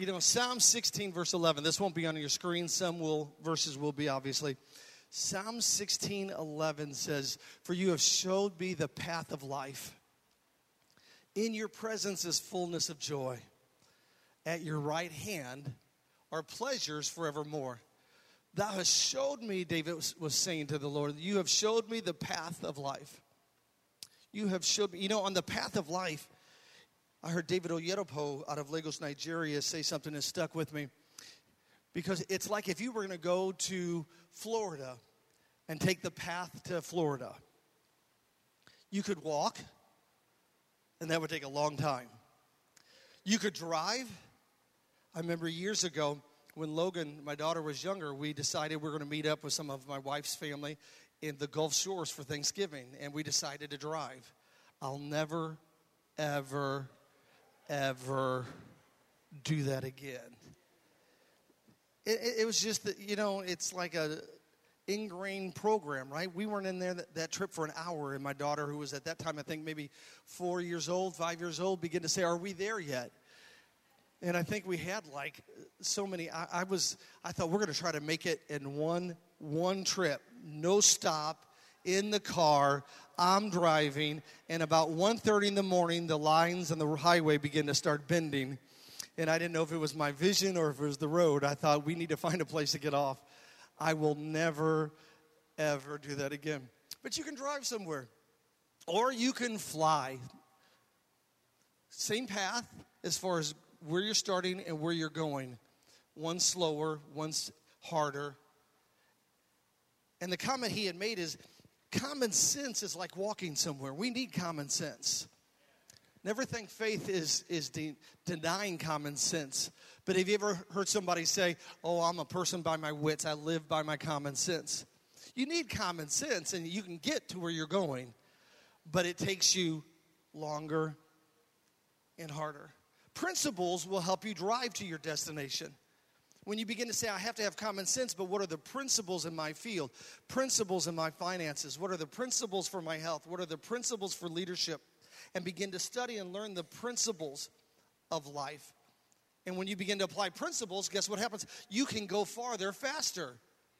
You know, Psalm 16, verse 11. This won't be on your screen. Verses will be, obviously. Psalm 16:11 says, "For you have showed me the path of life. In your presence is fullness of joy. At your right hand are pleasures forevermore." Thou hast showed me, David was saying to the Lord, you have showed me the path of life. You have showed me, you know, on the path of life, I heard David Oyedepo out of Lagos, Nigeria say something that stuck with me. Because it's like if you were going to go to Florida and take the path to Florida. You could walk, and that would take a long time. You could drive. I remember years ago when Logan, my daughter, was younger, we decided we were going to meet up with some of my wife's family in the Gulf Shores for Thanksgiving, and we decided to drive. I'll never, ever, ever do that again. It was just that, you know, it's like a ingrained program, right? We weren't in there that trip for an hour, and my daughter, who was at that time, I think maybe 4 years old, 5 years old, began to say, "Are we there yet?" And I think we had like so many. I thought we're going to try to make it in one trip, no stop, in the car. I'm driving, and about 1:30 in the morning, the lines on the highway begin to start bending. And I didn't know if it was my vision or if it was the road. I thought we need to find a place to get off. I will never, ever do that again. But you can drive somewhere, or you can fly. Same path as far as where you're starting and where you're going. One slower, one's harder. And the comment he had made is, common sense is like walking somewhere. We need common sense. Never think faith is denying common sense. But have you ever heard somebody say, "Oh, I'm a person by my wits. I live by my common sense"? You need common sense, and you can get to where you're going. But it takes you longer and harder. Principles will help you drive to your destination. When you begin to say, I have to have common sense, but what are the principles in my field? Principles in my finances. What are the principles for my health? What are the principles for leadership? And begin to study and learn the principles of life. And when you begin to apply principles, guess what happens? You can go farther faster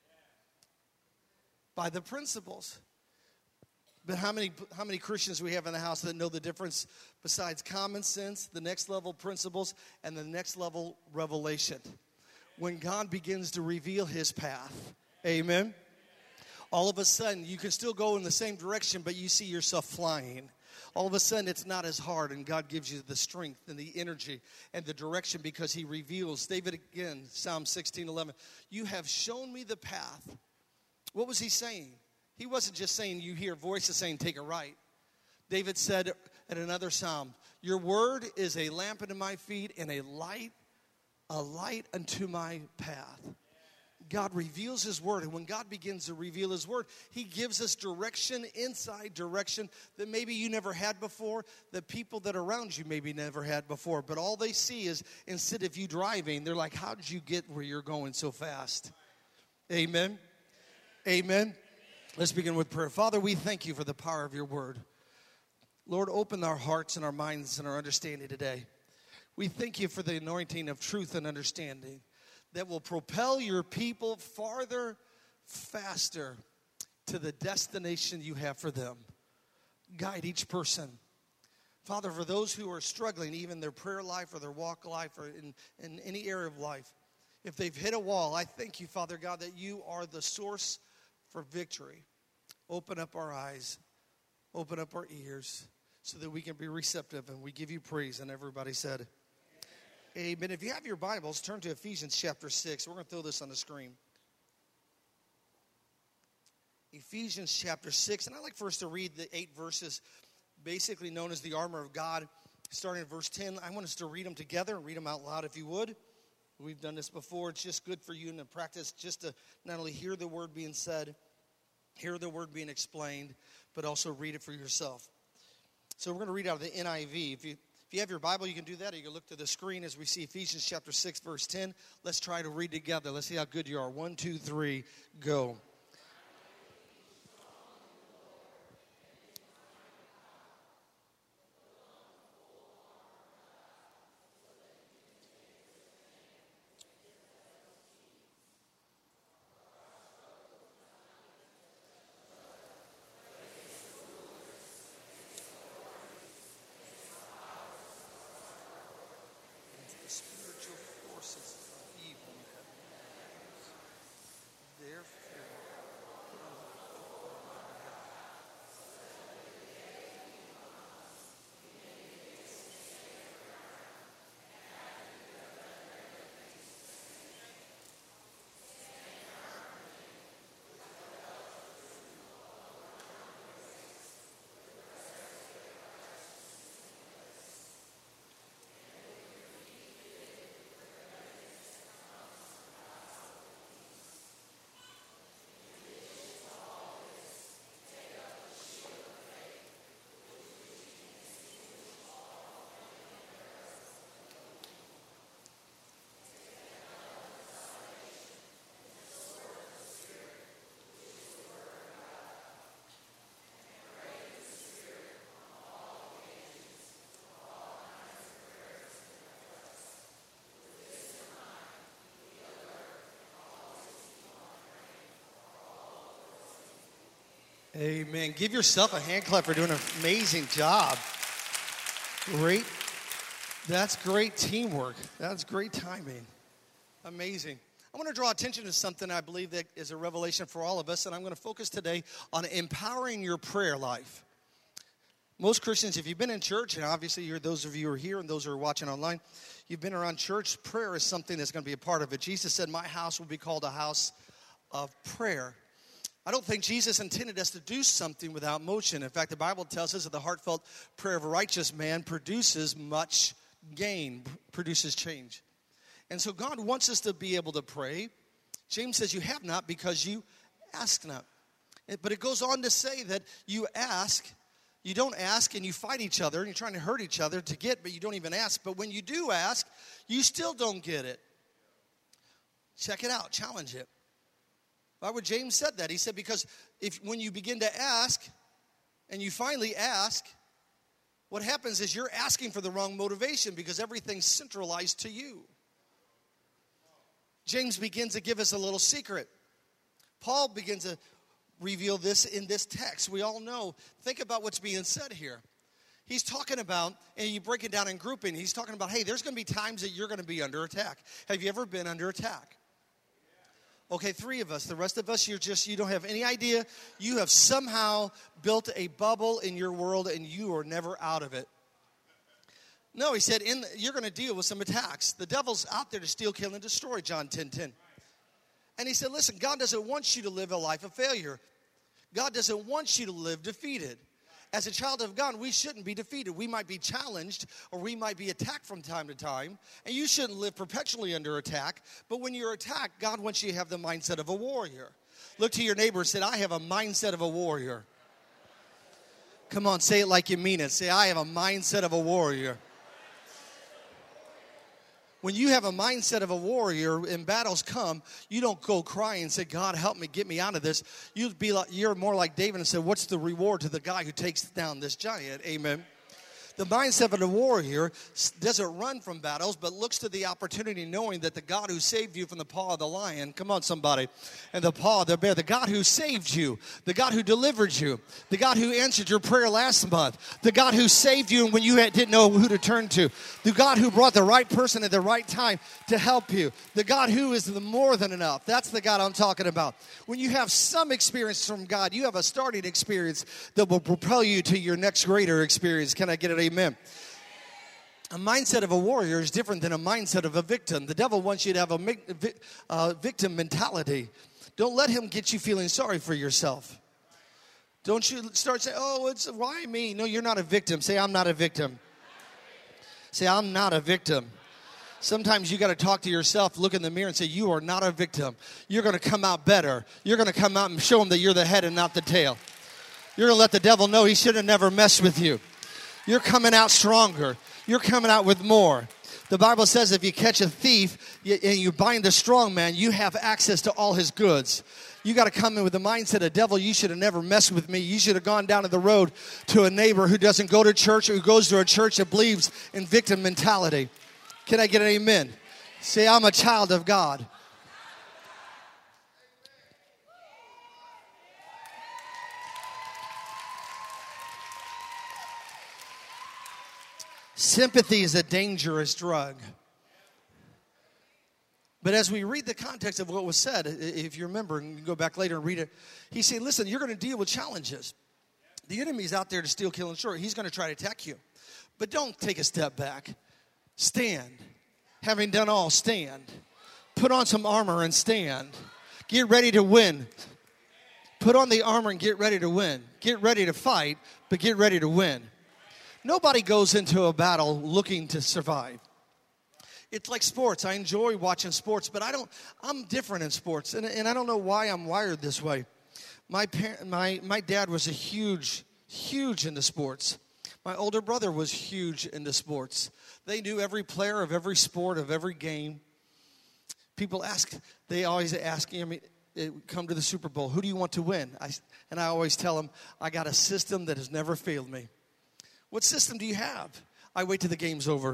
by the principles. But how many Christians we have in the house that know the difference besides common sense, the next level principles, and the next level revelation? When God begins to reveal his path, amen? All of a sudden, you can still go in the same direction, but you see yourself flying. All of a sudden, it's not as hard, and God gives you the strength and the energy and the direction because he reveals. David again, Psalm 16:11, you have shown me the path. What was he saying? He wasn't just saying, you hear voices saying, take a right. David said in another psalm, your word is a lamp unto my feet and a light unto my path. God reveals his word, and when God begins to reveal his word, he gives us direction, inside direction that maybe you never had before, that people that are around you maybe never had before. But all they see is, instead of you driving, they're like, how did you get where you're going so fast? Amen. Amen. Let's begin with prayer. Father, we thank you for the power of your word. Lord, open our hearts and our minds and our understanding today. We thank you for the anointing of truth and understanding that will propel your people farther, faster to the destination you have for them. Guide each person. Father, for those who are struggling, even their prayer life or their walk life or in any area of life, if they've hit a wall, I thank you, Father God, that you are the source for victory. Open up our eyes, open up our ears so that we can be receptive, and we give you praise. And everybody said, amen. If you have your Bibles, turn to Ephesians chapter 6. We're going to throw this on the screen. Ephesians chapter 6. And I'd like for us to read the 8 verses, basically known as the armor of God. Starting at verse 10, I want us to read them together and read them out loud if you would. We've done this before. It's just good for you in the practice just to not only hear the word being said, hear the word being explained, but also read it for yourself. So we're going to read out of the NIV. If you have your Bible, you can do that, or you can look to the screen as we see Ephesians chapter 6, verse 10. Let's try to read together. Let's see how good you are. 1, 2, 3, go. Amen. Give yourself a hand clap for doing an amazing job. Great. That's great teamwork. That's great timing. Amazing. I want to draw attention to something I believe that is a revelation for all of us, and I'm going to focus today on empowering your prayer life. Most Christians, if you've been in church, and obviously those of you who are here and those who are watching online, you've been around church, prayer is something that's going to be a part of it. Jesus said, my house will be called a house of prayer. I don't think Jesus intended us to do something without motion. In fact, the Bible tells us that the heartfelt prayer of a righteous man produces much gain, produces change. And so God wants us to be able to pray. James says you have not because you ask not. But it goes on to say that you don't ask, and you fight each other, and you're trying to hurt each other to get, but you don't even ask. But when you do ask, you still don't get it. Check it out. Challenge it. Why would James said that? He said because when you begin to ask and you finally ask, what happens is you're asking for the wrong motivation because everything's centralized to you. James begins to give us a little secret. Paul begins to reveal this in this text. We all know. Think about what's being said here. He's talking about, and you break it down in grouping, he's talking about, hey, there's going to be times that you're going to be under attack. Have you ever been under attack? Okay, 3 of us. The rest of us, you don't have any idea. You have somehow built a bubble in your world and you are never out of it. No, he said, you're going to deal with some attacks. The devil's out there to steal, kill, and destroy, John 10:10. And he said, listen, God doesn't want you to live a life of failure. God doesn't want you to live defeated. As a child of God, we shouldn't be defeated. We might be challenged or we might be attacked from time to time. And you shouldn't live perpetually under attack. But when you're attacked, God wants you to have the mindset of a warrior. Look to your neighbor and say, I have a mindset of a warrior. Come on, say it like you mean it. Say, I have a mindset of a warrior. When you have a mindset of a warrior and battles come, you don't go crying and say, God, help me, get me out of this. You're more like David and say, what's the reward to the guy who takes down this giant? Amen. The mindset of a warrior doesn't run from battles, but looks to the opportunity knowing that the God who saved you from the paw of the lion, come on somebody, and the paw of the bear, the God who saved you, the God who delivered you, the God who answered your prayer last month, the God who saved you when you didn't know who to turn to, the God who brought the right person at the right time to help you, the God who is the more than enough. That's the God I'm talking about. When you have some experience from God, you have a starting experience that will propel you to your next greater experience. Can I get it? Amen. A mindset of a warrior is different than a mindset of a victim. The devil wants you to have a victim mentality. Don't let him get you feeling sorry for yourself. Don't you start saying, why me? No, you're not a victim. Say, I'm not a victim. Say, I'm not a victim. Sometimes you got to talk to yourself, look in the mirror and say, you are not a victim. You're going to come out better. You're going to come out and show him that you're the head and not the tail. You're going to let the devil know he should have never messed with you. You're coming out stronger. You're coming out with more. The Bible says if you catch a thief and you bind a strong man, you have access to all his goods. You got to come in with the mindset of, devil, you should have never messed with me. You should have gone down to the road to a neighbor who doesn't go to church or who goes to a church that believes in victim mentality. Can I get an amen? Say, I'm a child of God. Sympathy is a dangerous drug. But as we read the context of what was said, if you remember, and you can go back later and read it, he's saying, listen, you're going to deal with challenges. The enemy's out there to steal, kill, and destroy. He's going to try to attack you. But don't take a step back. Stand. Having done all, stand. Put on some armor and stand. Get ready to win. Put on the armor and get ready to win. Get ready to fight, but get ready to win. Nobody goes into a battle looking to survive. It's like sports. I enjoy watching sports, but I'm different in sports, and I don't know why I'm wired this way. My dad was a huge into sports. My older brother was huge into sports. They knew every player of every sport, of every game. They always ask me, come to the Super Bowl, who do you want to win? And I always tell them, I got a system that has never failed me. What system do you have? I wait till the game's over.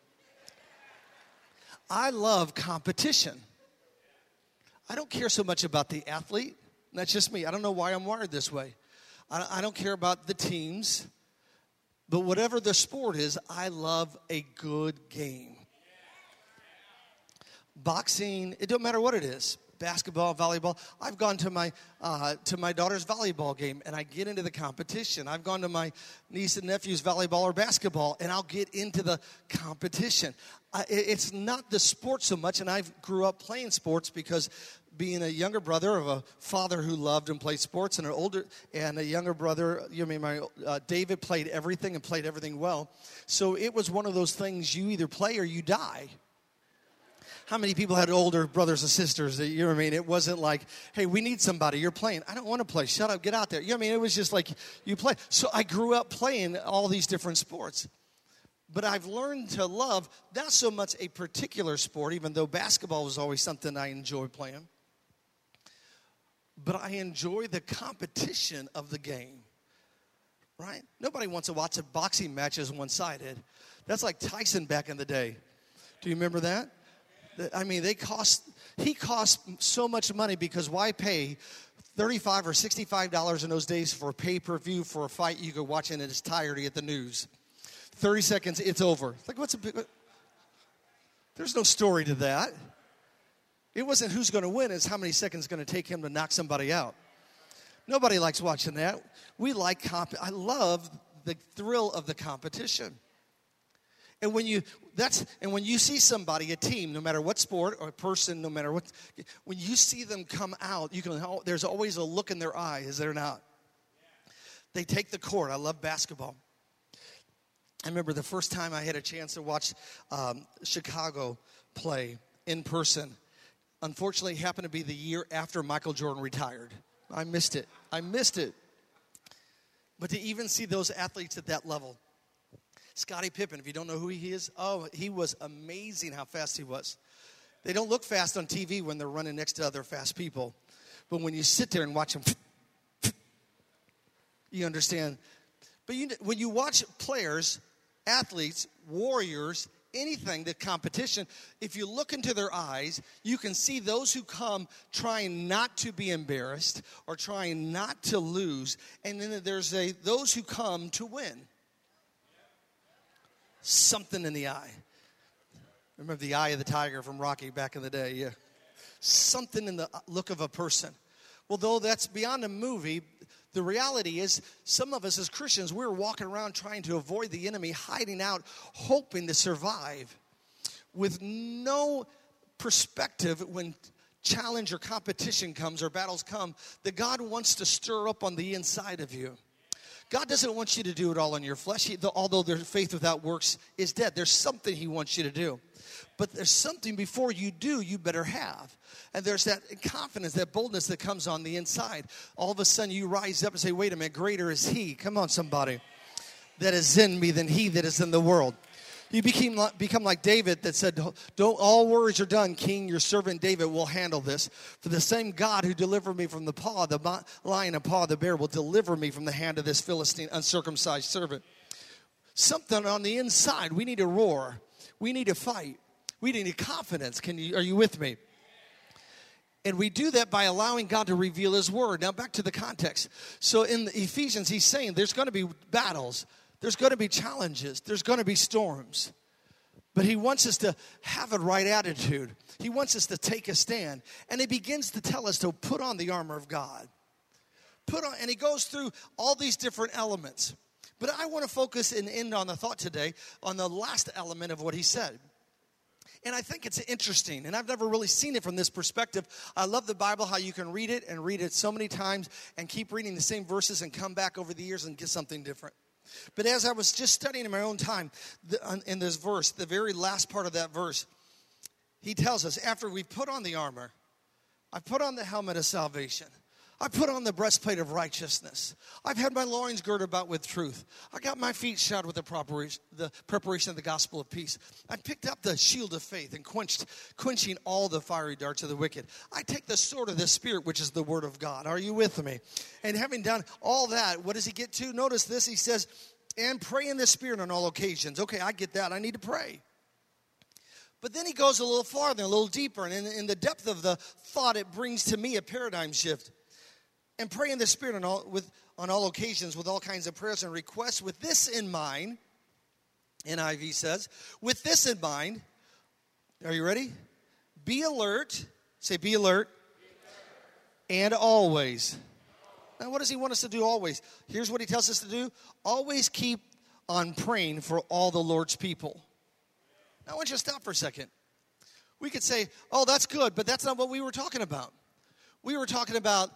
I love competition. I don't care so much about the athlete. That's just me. I don't know why I'm wired this way. I don't care about the teams. But whatever the sport is, I love a good game. Boxing, it don't matter what it is. Basketball, volleyball. I've gone to my daughter's volleyball game, and I get into the competition. I've gone to my niece and nephew's volleyball or basketball, and I'll get into the competition. It's not the sport so much, and I grew up playing sports because being a younger brother of a father who loved and played sports, and a younger brother, David played everything and played everything well. So it was one of those things, you either play or you die. How many people had older brothers and sisters that, you know what I mean? It wasn't like, hey, we need somebody. You're playing. I don't want to play. Shut up. Get out there. You know what I mean? It was just like you play. So I grew up playing all these different sports. But I've learned to love not so much a particular sport, even though basketball was always something I enjoyed playing. But I enjoy the competition of the game, right? Nobody wants to watch a boxing match as one-sided. That's like Tyson back in the day. Do you remember that? I mean, he cost so much money because why pay $35 or $65 in those days for a pay-per-view for a fight you could watch in its entirety at the news? 30 seconds, it's over. Like, there's no story to that. It wasn't who's going to win, it's how many seconds it's going to take him to knock somebody out. Nobody likes watching that. I love the thrill of the competition. And when you see somebody, a team, no matter what sport or a person, no matter what, when you see them come out, there's always a look in their eye, is there not? They take the court. I love basketball. I remember the first time I had a chance to watch Chicago play in person. Unfortunately, it happened to be the year after Michael Jordan retired. I missed it. But to even see those athletes at that level, Scottie Pippen, if you don't know who he is, he was amazing how fast he was. They don't look fast on TV when they're running next to other fast people. But when you sit there and watch them, you understand. But when you watch players, athletes, warriors, anything, the competition, if you look into their eyes, you can see those who come trying not to be embarrassed or trying not to lose. And then there's those who come to win. Something in the eye. Remember the eye of the tiger from Rocky back in the day? Yeah. Something in the look of a person. Well, though that's beyond a movie, the reality is some of us as Christians, we're walking around trying to avoid the enemy, hiding out, hoping to survive with no perspective when challenge or competition comes or battles come that God wants to stir up on the inside of you. God doesn't want you to do it all in your flesh. Although their faith without works is dead. There's something he wants you to do. But there's something before you do, you better have. And there's that confidence, that boldness that comes on the inside. All of a sudden you rise up and say, wait a minute, greater is he. Come on, somebody. That is in me than he that is in the world. You become like David that said, "Don't all worries are done, King. Your servant David will handle this. For the same God who delivered me from the paw of the lion and paw of the bear will deliver me from the hand of this Philistine uncircumcised servant." Something on the inside. We need to roar. We need to fight. We need confidence. Are you with me? And we do that by allowing God to reveal his word. Now back to the context. So in Ephesians, he's saying there's going to be battles. There's going to be challenges. There's going to be storms. But he wants us to have a right attitude. He wants us to take a stand. And he begins to tell us to put on the armor of God. And he goes through all these different elements. But I want to focus and end on the thought today on the last element of what he said. And I think it's interesting, and I've never really seen it from this perspective. I love the Bible, how you can read it so many times and keep reading the same verses and come back over the years and get something different. But as I was just studying in my own time, in this verse, the very last part of that verse, he tells us, after we put on the armor, I put on the helmet of salvation. I put on the breastplate of righteousness. I've had my loins girded about with truth. I got my feet shod with the preparation of the gospel of peace. I picked up the shield of faith and quenching all the fiery darts of the wicked. I take the sword of the Spirit, which is the word of God. Are you with me? And having done all that, what does he get to? Notice this. He says, and pray in the Spirit on all occasions. Okay, I get that. I need to pray. But then he goes a little farther, a little deeper. And in the depth of the thought, it brings to me a paradigm shift. And pray in the Spirit on all occasions with all kinds of prayers and requests. With this in mind, NIV says, with this in mind, are you ready? Be alert. Say, be alert. And always. Now, what does he want us to do always? Here's what he tells us to do. Always keep on praying for all the Lord's people. Now, I want you to stop for a second. We could say, oh, that's good, but that's not what we were talking about. We were talking about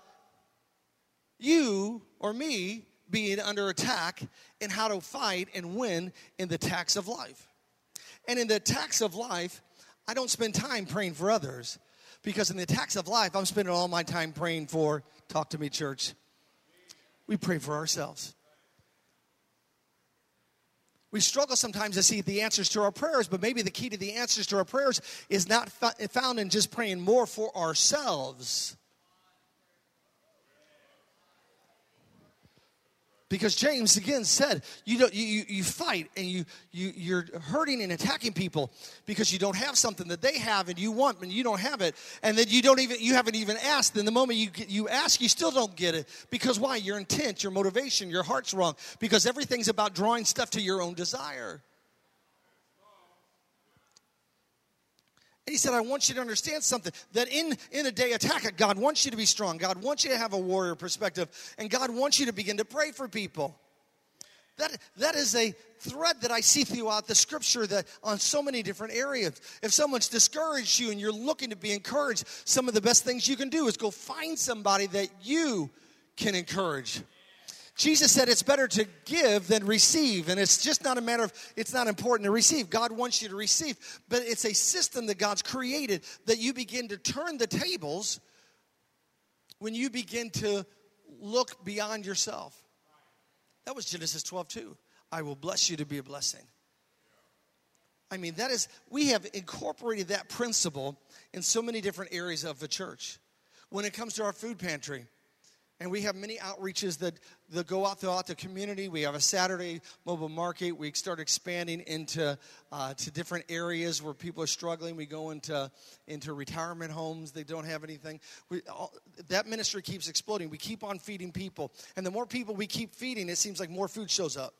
you or me being under attack and how to fight and win in the attacks of life. And in the attacks of life, I don't spend time praying for others, because in the attacks of life, I'm spending all my time praying for, talk to me, church. We pray for ourselves. We struggle sometimes to see the answers to our prayers, but maybe the key to the answers to our prayers is not found in just praying more for ourselves. Because James again said, you fight and you're hurting and attacking people because you don't have something that they have and you want and you don't have it, and then you haven't even asked. And the moment you ask, you still don't get it. Because why? Your intent, your motivation, your heart's wrong. Because everything's about drawing stuff to your own desire. He said, I want you to understand something, that in a day attack, God wants you to be strong. God wants you to have a warrior perspective. And God wants you to begin to pray for people. That is a thread that I see throughout the scripture, that on so many different areas. If someone's discouraged you and you're looking to be encouraged, some of the best things you can do is go find somebody that you can encourage. Jesus said it's better to give than receive. And it's just not a matter of, it's not important to receive. God wants you to receive. But it's a system that God's created that you begin to turn the tables when you begin to look beyond yourself. That was Genesis 12:2. I will bless you to be a blessing. I mean, we have incorporated that principle in so many different areas of the church. When it comes to our food pantry, and we have many outreaches that go out throughout the community. We have a Saturday mobile market. We start expanding into to different areas where people are struggling. We go into retirement homes. They don't have anything. That ministry keeps exploding. We keep on feeding people. And the more people we keep feeding, it seems like more food shows up.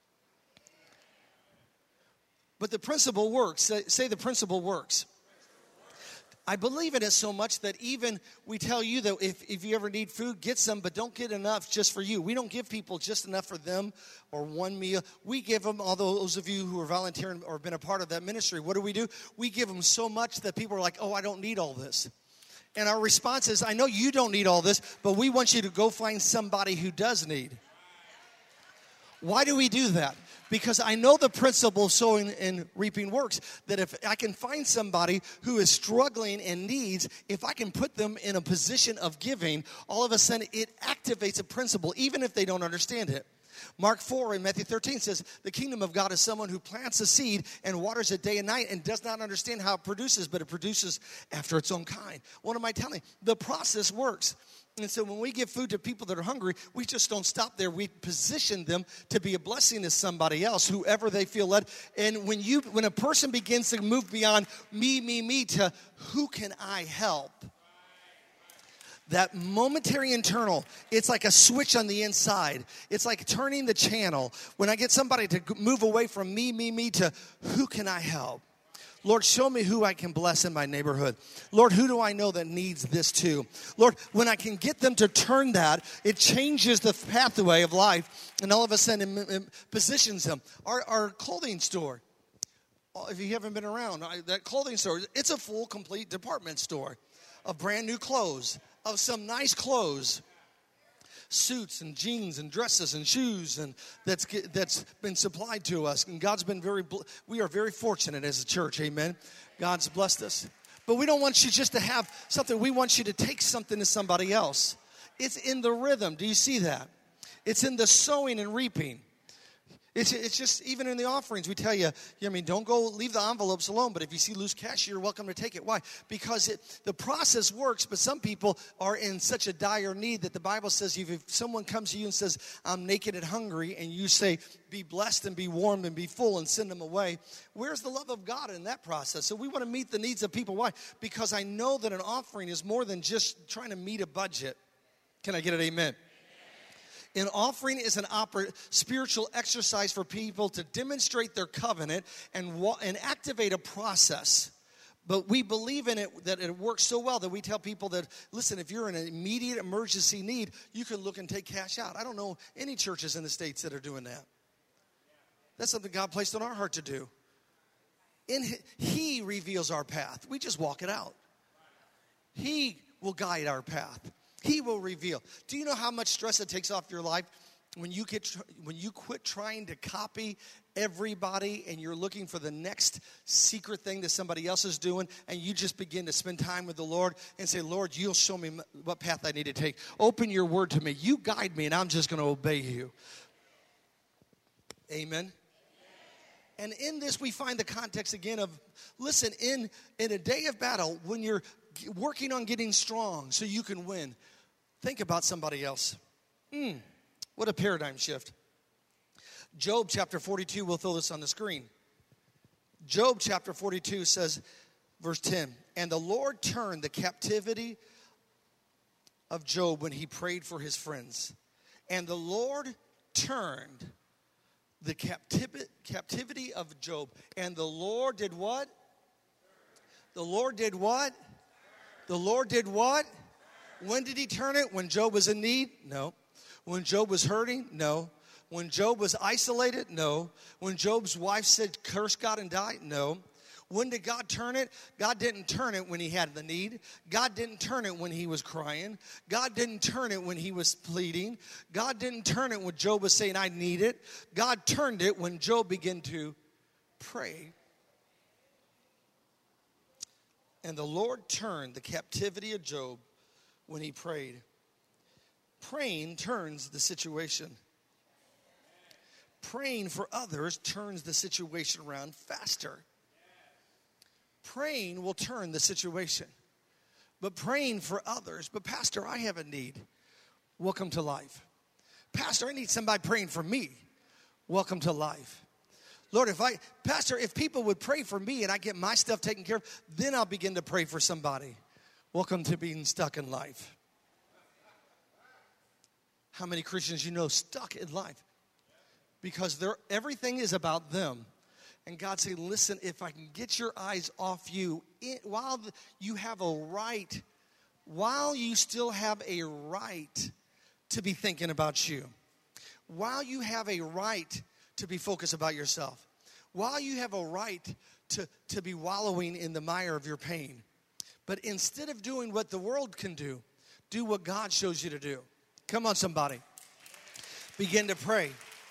But the principle works. Say the principle works. I believe in it so much that even we tell you that if you ever need food, get some, but don't get enough just for you. We don't give people just enough for them or one meal. We give them, all those of you who are volunteering or been a part of that ministry, what do? We give them so much that people are like, oh, I don't need all this. And our response is, I know you don't need all this, but we want you to go find somebody who does need. Why do we do that? Because I know the principle of sowing and reaping works. That if I can find somebody who is struggling and needs, if I can put them in a position of giving, all of a sudden it activates a principle, even if they don't understand it. Mark 4 and Matthew 13 says, the kingdom of God is someone who plants a seed and waters it day and night and does not understand how it produces, but it produces after its own kind. What am I telling you? The process works. And so when we give food to people that are hungry, we just don't stop there. We position them to be a blessing to somebody else, whoever they feel led. And when a person begins to move beyond me to who can I help? That momentary internal, it's like a switch on the inside. It's like turning the channel. When I get somebody to move away from me to who can I help? Lord, show me who I can bless in my neighborhood. Lord, who do I know that needs this too? Lord, when I can get them to turn that, it changes the pathway of life, and all of a sudden it positions them. Our clothing store, if you haven't been around, that clothing store, it's a full, complete department store of brand new clothes, of some nice clothes. Suits and jeans and dresses and shoes, and that's been supplied to us. And God's been we are very fortunate as a church, amen. God's blessed us. But we don't want you just to have something. We want you to take something to somebody else. It's in the rhythm. Do you see that? It's in the sowing and reaping. It's just, even in the offerings, we tell you, don't go leave the envelopes alone, but if you see loose cash, you're welcome to take it. Why? Because the process works, but some people are in such a dire need that the Bible says if someone comes to you and says, I'm naked and hungry, and you say, be blessed and be warm and be full, and send them away, where's the love of God in that process? So we want to meet the needs of people. Why? Because I know that an offering is more than just trying to meet a budget. Can I get an amen? An offering is an spiritual exercise for people to demonstrate their covenant and activate a process. But we believe in it, that it works so well that we tell people that, listen, if you're in an immediate emergency need, you can look and take cash out. I don't know any churches in the States that are doing that. That's something God placed on our heart to do. He reveals our path. We just walk it out. He will guide our path. He will reveal. Do you know how much stress it takes off your life when you quit trying to copy everybody and you're looking for the next secret thing that somebody else is doing, and you just begin to spend time with the Lord and say, Lord, you'll show me what path I need to take. Open your word to me. You guide me, and I'm just going to obey you. Amen. And in this, we find the context again of, listen, in a day of battle, when you're working on getting strong so you can win, think about somebody else. What a paradigm shift. Job chapter 42, we'll throw this on the screen. Job chapter 42 says, verse 10, and the Lord turned the captivity of Job when he prayed for his friends. And the Lord turned the captivity of Job. And the Lord did what? The Lord did what? The Lord did what? When did he turn it? When Job was in need? No. When Job was hurting? No. When Job was isolated? No. When Job's wife said, curse God and die? No. When did God turn it? God didn't turn it when he had the need. God didn't turn it when he was crying. God didn't turn it when he was pleading. God didn't turn it when Job was saying, I need it. God turned it when Job began to pray. And the Lord turned the captivity of Job when he prayed. Praying turns the situation. Praying for others turns the situation around faster. Praying will turn the situation. But praying for others, but Pastor, I have a need. Welcome to life. Pastor, I need somebody praying for me. Welcome to life. Lord, Pastor, if people would pray for me and I get my stuff taken care of, then I'll begin to pray for somebody. Welcome to being stuck in life. How many Christians you know stuck in life? Because everything is about them. And God said, listen, if I can get your eyes off you, while you have a right, while you still have a right to be thinking about you, while you have a right to be focused about yourself, while you have a right to be wallowing in the mire of your pain. But instead of doing what the world can do what God shows you to do. Come on, somebody. Begin to pray.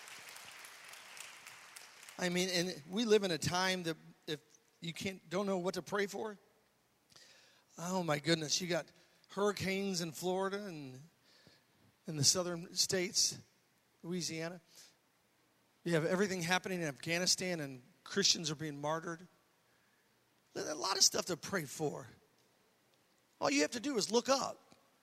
I mean, and we live in a time that if you don't know what to pray for, oh my goodness, you got hurricanes in Florida and in the southern states, Louisiana. You have everything happening in Afghanistan, and Christians are being martyred. There's a lot of stuff to pray for. All you have to do is look up.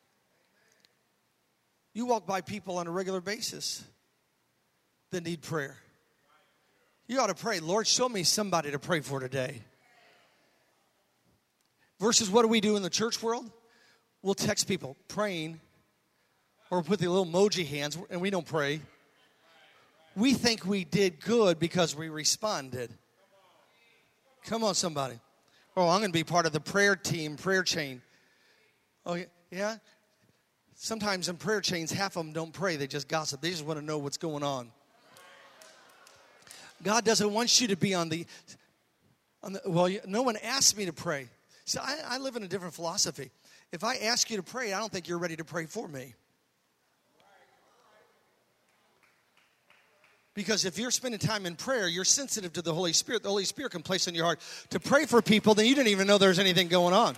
You walk by people on a regular basis that need prayer. You ought to pray, Lord, show me somebody to pray for today. Versus what do we do in the church world? We'll text people praying, or put the little emoji hands, and we don't pray. We think we did good because we responded. Come on, somebody. Oh, I'm going to be part of the prayer team, prayer chain. Oh, yeah? Sometimes in prayer chains, half of them don't pray. They just gossip. They just want to know what's going on. God doesn't want you to be on the no one asked me to pray. See, I live in a different philosophy. If I ask you to pray, I don't think you're ready to pray for me. Because if you're spending time in prayer, you're sensitive to the Holy Spirit. The Holy Spirit can place in your heart to pray for people that you didn't even know there's anything going on.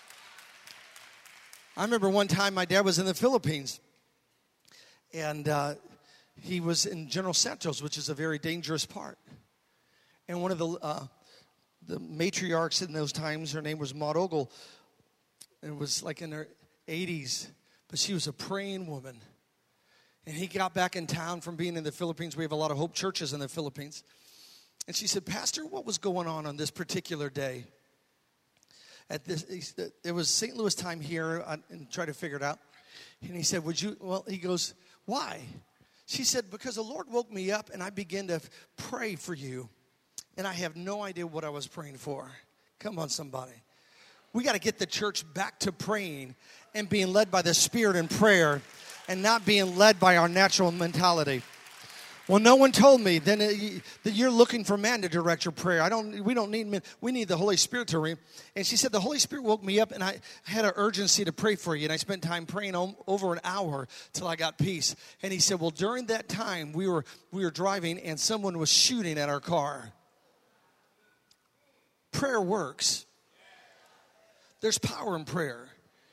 I remember one time my dad was in the Philippines, and he was in General Santos, which is a very dangerous part. And one of the matriarchs in those times, her name was Maud Ogle, and it was like in her 80s, but she was a praying woman. And he got back in town from being in the Philippines. We have a lot of Hope churches in the Philippines. And she said, Pastor, what was going on this particular day? at this. It was St. Louis time here, and try to figure it out. And he said, "Would you?" Well, he goes, "Why?" She said, "Because the Lord woke me up, and I began to pray for you, and I have no idea what I was praying for." Come on, somebody. We got to get the church back to praying and being led by the Spirit in prayer and not being led by our natural mentality. Well, no one told me then that you're looking for man to direct your prayer. We don't need men. We need the Holy Spirit to read. And she said, the Holy Spirit woke me up, and I had an urgency to pray for you. And I spent time praying over an hour till I got peace. And he said, well, during that time, we were driving, and someone was shooting at our car. Prayer works. There's power in prayer.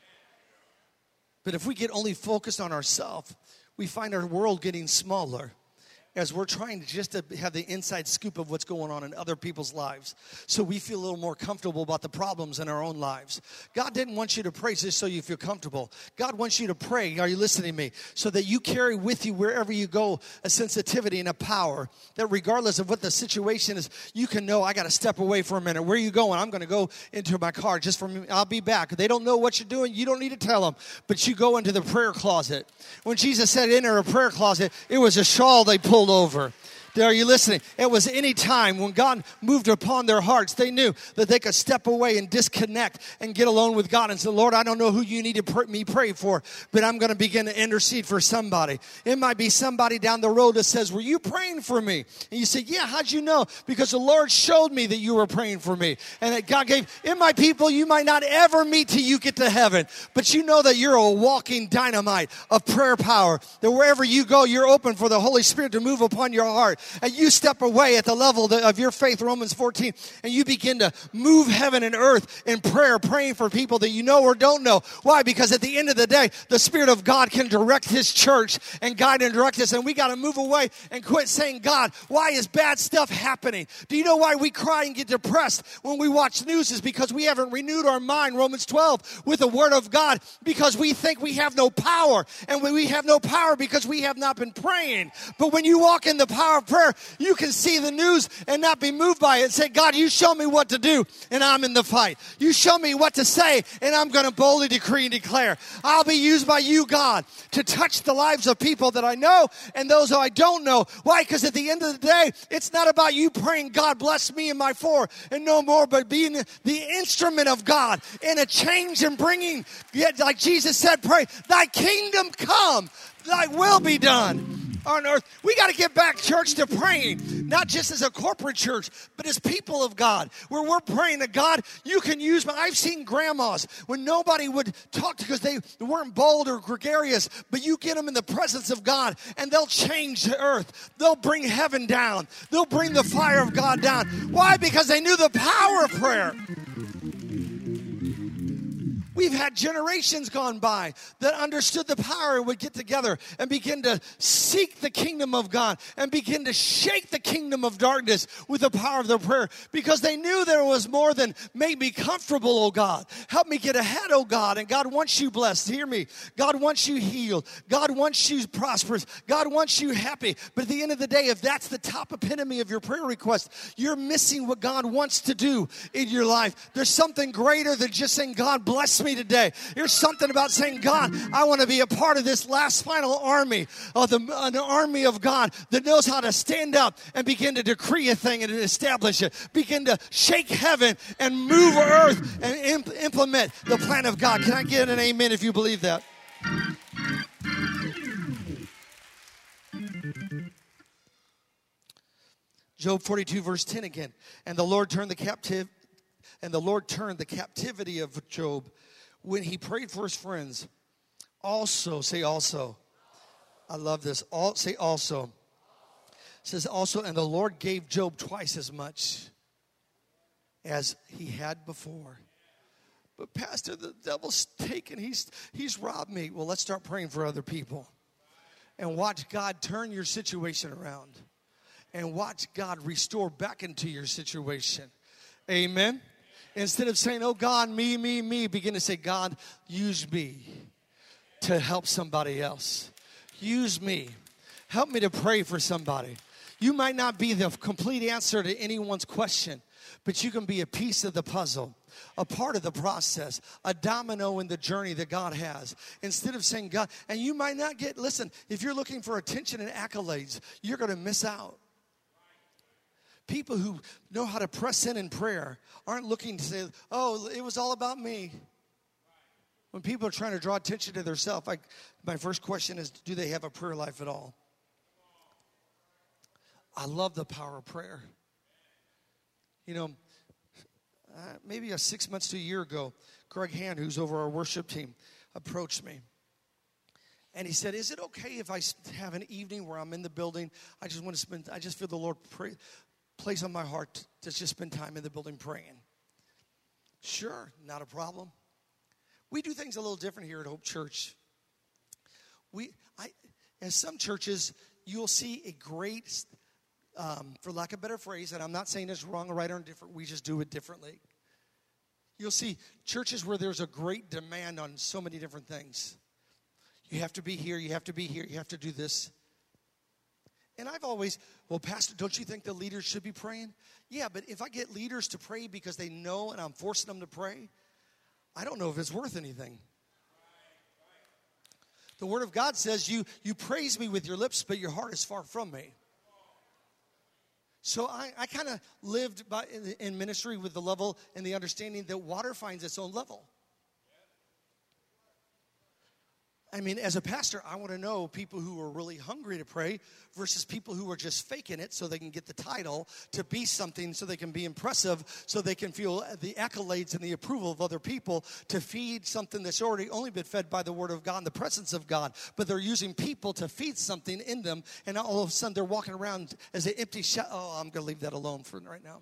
But if we get only focused on ourselves, we find our world getting smaller as we're trying just to have the inside scoop of what's going on in other people's lives, so we feel a little more comfortable about the problems in our own lives. God didn't want you to pray just so you feel comfortable. God wants you to pray, are you listening to me, so that you carry with you wherever you go a sensitivity and a power that regardless of what the situation is, you can know, I got to step away for a minute. Where are you going? I'm going to go into my car just for me. I'll be back. They don't know what you're doing. You don't need to tell them, but you go into the prayer closet. When Jesus said enter a prayer closet, it was a shawl they pulled over. Are you listening? It was any time when God moved upon their hearts, they knew that they could step away and disconnect and get alone with God and say, Lord, I don't know who you need to pray for, but I'm going to begin to intercede for somebody. It might be somebody down the road that says, were you praying for me? And you say, yeah, how'd you know? Because the Lord showed me that you were praying for me. And that God gave, in my people, you might not ever meet till you get to heaven, but you know that you're a walking dynamite of prayer power, that wherever you go, you're open for the Holy Spirit to move upon your heart. And you step away at the level of your faith, Romans 14, and you begin to move heaven and earth in prayer, praying for people that you know or don't know. Why? Because at the end of the day, the Spirit of God can direct His church and guide and direct us, and we got to move away and quit saying, God, why is bad stuff happening? Do you know why we cry and get depressed when we watch news? Is because we haven't renewed our mind, Romans 12, with the Word of God, because we think we have no power, and we have no power because we have not been praying. But when you walk in the power of prayer, you can see the news and not be moved by it and say, God, you show me what to do, and I'm in the fight. You show me what to say, and I'm going to boldly decree and declare. I'll be used by you, God, to touch the lives of people that I know and those who I don't know. Why? Because at the end of the day, it's not about you praying, God, bless me and my four and no more, but being the instrument of God in a change and bringing, like Jesus said, pray, thy kingdom come, thy will be done on earth. We got to get back, church, to praying, not just as a corporate church, but as people of God, where we're praying to God, you can use I've seen grandmas when nobody would talk because they weren't bold or gregarious, but you get them in the presence of God, and they'll change the earth. They'll bring heaven down. They'll bring the fire of God down. Why? Because they knew the power of prayer. We've had generations gone by that understood the power and would get together and begin to seek the kingdom of God and begin to shake the kingdom of darkness with the power of their prayer, because they knew there was more than make me comfortable, oh God. Help me get ahead, oh God. And God wants you blessed. Hear me. God wants you healed. God wants you prosperous. God wants you happy. But at the end of the day, if that's the top epitome of your prayer request, you're missing what God wants to do in your life. There's something greater than just saying, God, bless me today. There's something about saying, God, I want to be a part of this last final army of an army of God that knows how to stand up and begin to decree a thing and establish it, begin to shake heaven and move earth and implement the plan of God. Can I get an amen if you believe that? Job 42 verse 10 again. And the Lord turned the captivity of Job when he prayed for his friends. Also, say also. I love this. Say also. It says also, and the Lord gave Job twice as much as he had before. But Pastor, the devil's taken. He's robbed me. Well, let's start praying for other people. And watch God turn your situation around. And watch God restore back into your situation. Amen. Instead of saying, oh God, me, begin to say, God, use me to help somebody else. Use me. Help me to pray for somebody. You might not be the complete answer to anyone's question, But you can be a piece of the puzzle, a part of the process, a domino in the journey that God has. Instead of saying, God, and you might not get, listen, if you're looking for attention and accolades, you're going to miss out. People who know how to press in prayer aren't looking to say, oh, it was all about me. When people are trying to draw attention to themselves, my first question is, do they have a prayer life at all? I love the power of prayer. You know, maybe 6 months to a year ago, Greg Hand, who's over our worship team, approached me. And he said, is it okay if I have an evening where I'm in the building? I just feel the Lord place on my heart to just spend time in the building praying. Sure, not a problem. We do things a little different here at Hope Church. As some churches, you'll see a great, for lack of a better phrase, and I'm not saying it's wrong or right or indifferent, we just do it differently. You'll see churches where there's a great demand on so many different things. You have to be here, you have to be here, you have to do this. And I've always, well, Pastor, don't you think the leaders should be praying? Yeah, but if I get leaders to pray because they know and I'm forcing them to pray, I don't know if it's worth anything. The Word of God says you praise me with your lips, but your heart is far from me. So I kind of lived in ministry with the level and the understanding that water finds its own level. I mean, as a pastor, I want to know people who are really hungry to pray versus people who are just faking it so they can get the title, to be something so they can be impressive, so they can feel the accolades and the approval of other people, to feed something that's already only been fed by the Word of God and the presence of God. But they're using people to feed something in them, and all of a sudden they're walking around as an empty shell. Oh, I'm going to leave that alone for right now.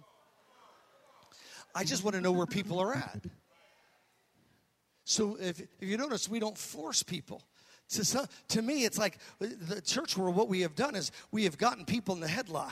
I just want to know where people are at. So if you notice, we don't force people. To me, it's like the church where what we have done is we have gotten people in the headlock.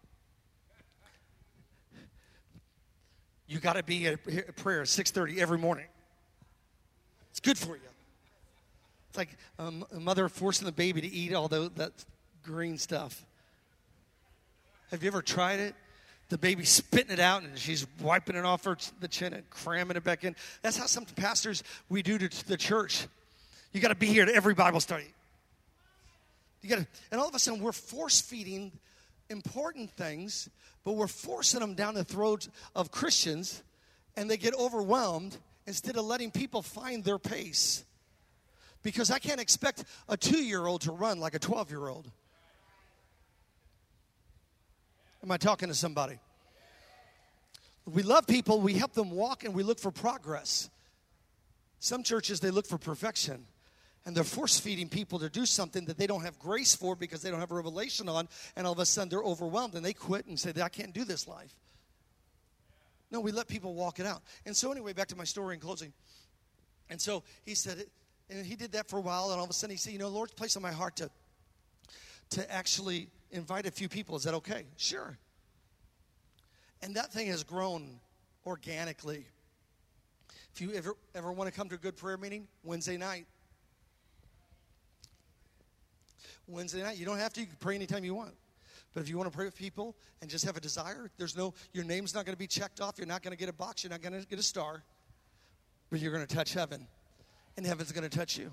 You got to be at prayer at 6:30 every morning. It's good for you. It's like a mother forcing the baby to eat all that green stuff. Have you ever tried it? The baby's spitting it out, and she's wiping it off the chin and cramming it back in. That's how some pastors, we do to the church. You got to be here to every Bible study. And all of a sudden, we're force-feeding important things, but we're forcing them down the throats of Christians, and they get overwhelmed instead of letting people find their pace. Because I can't expect a 2-year-old to run like a 12-year-old. Am I talking to somebody? We love people, we help them walk, and we look for progress. Some churches, they look for perfection, and they're force-feeding people to do something that they don't have grace for because they don't have a revelation on, and all of a sudden they're overwhelmed, and they quit and say, I can't do this life. No, we let people walk it out. And so anyway, back to my story in closing. And so he said it, and he did that for a while, and all of a sudden he said, Lord's placed on my heart to actually invite a few people. Is that okay? Sure. And that thing has grown organically. If you ever want to come to a good prayer meeting, Wednesday night. You don't have to. You can pray anytime you want. But if you want to pray with people and just have a desire, your name's not going to be checked off. You're not going to get a box. You're not going to get a star. But you're going to touch heaven. And heaven's going to touch you.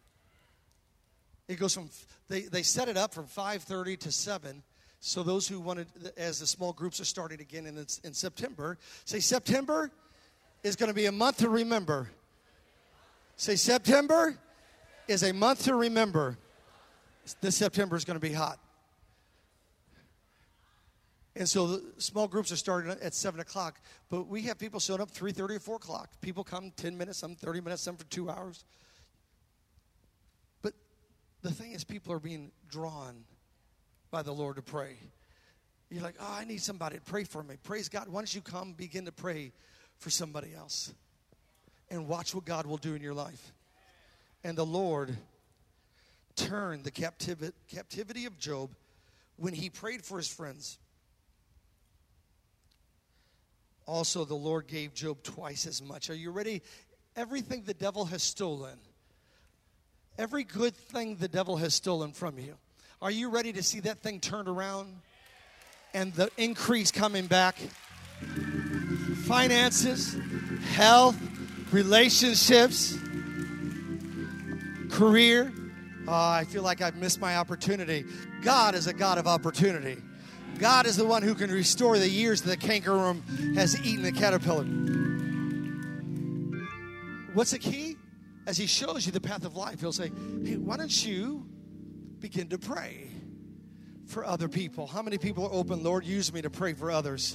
It goes from, they set it up from 5:30 to 7. So those who wanted, as the small groups are starting again in September, say September is going to be a month to remember. Say September is a month to remember. This September is going to be hot. And so the small groups are starting at 7 o'clock, but we have people showing up 3:30 or 4 o'clock. People come 10 minutes, some 30 minutes, some for 2 hours. But the thing is, people are being drawn by the Lord to pray. You're like, I need somebody to pray for me. Praise God. Why don't you come begin to pray for somebody else and watch what God will do in your life. And the Lord turned the captivity of Job when he prayed for his friends. Also, the Lord gave Job twice as much. Are you ready? Everything the devil has stolen, every good thing the devil has stolen from you, are you ready to see that thing turned around and the increase coming back? finances, health, relationships, career. I feel like I've missed my opportunity. God is a God of opportunity. God is the one who can restore the years that the cankerworm has eaten the caterpillar. What's the key? As he shows you the path of life, he'll say, hey, why don't you begin to pray for other people? How many people are open? Lord, use me to pray for others.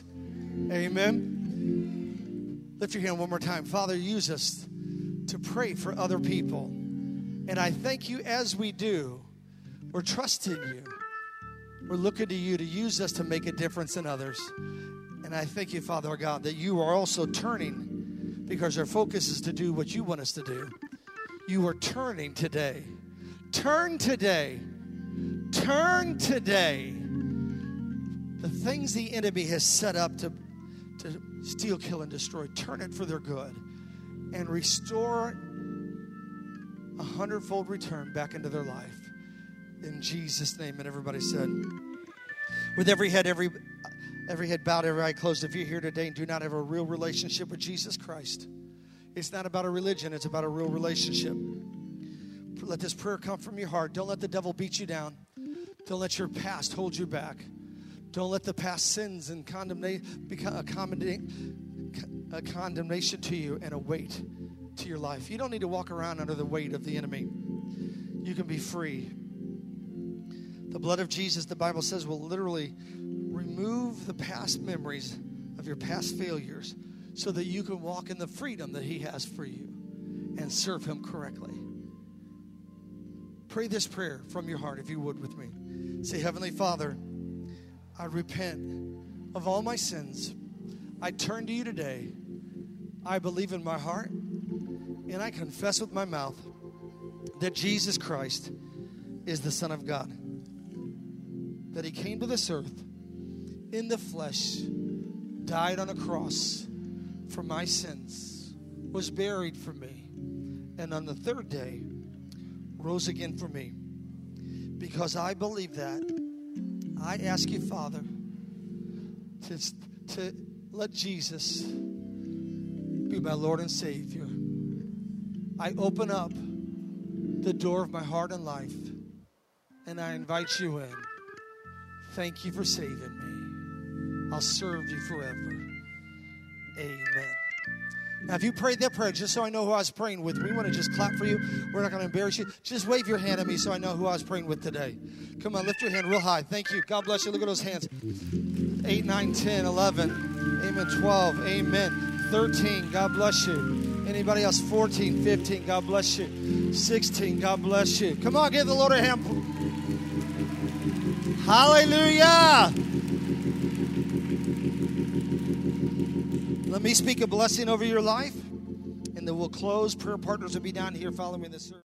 Amen. Lift your hand one more time. Father, use us to pray for other people. And I thank you as we do. We're trusting you. We're looking to you to use us to make a difference in others. And I thank you, Father our God, that you are also turning, because our focus is to do what you want us to do. You are turning today. Turn today. Turn today. The things the enemy has set up to steal, kill, and destroy, turn it for their good. And restore 100-fold return back into their life. In Jesus' name. And everybody said, with every head bowed, every eye closed, if you're here today and do not have a real relationship with Jesus Christ, it's not about a religion, it's about a real relationship. Let this prayer come from your heart. Don't let the devil beat you down. Don't let your past hold you back. Don't let the past sins and condemnation become a condemnation to you and a weight to your life. You don't need to walk around under the weight of the enemy. You can be free. The blood of Jesus, the Bible says, will literally remove the past memories of your past failures so that you can walk in the freedom that he has for you and serve him correctly. Pray this prayer from your heart, if you would, with me. Say, Heavenly Father, I repent of all my sins. I turn to you today. I believe in my heart and I confess with my mouth that Jesus Christ is the Son of God. That he came to this earth in the flesh, died on a cross for my sins, was buried for me, and on the third day rose again for me. Because I believe that, I ask you, Father, to let Jesus be my Lord and Savior. I open up the door of my heart and life, and I invite you in. Thank you for saving me. I'll serve you forever. Amen. Now, if you prayed that prayer, just so I know who I was praying with, we want to just clap for you. We're not going to embarrass you. Just wave your hand at me so I know who I was praying with today. Come on, lift your hand real high. Thank you. God bless you. Look at those hands. 8, 9, 10, 11. Amen. 12. Amen. 13. God bless you. Anybody else? 14, 15. God bless you. 16. God bless you. Come on, give the Lord a hand. Hallelujah. Let me speak a blessing over your life, and then we'll close. Prayer partners will be down here following this service.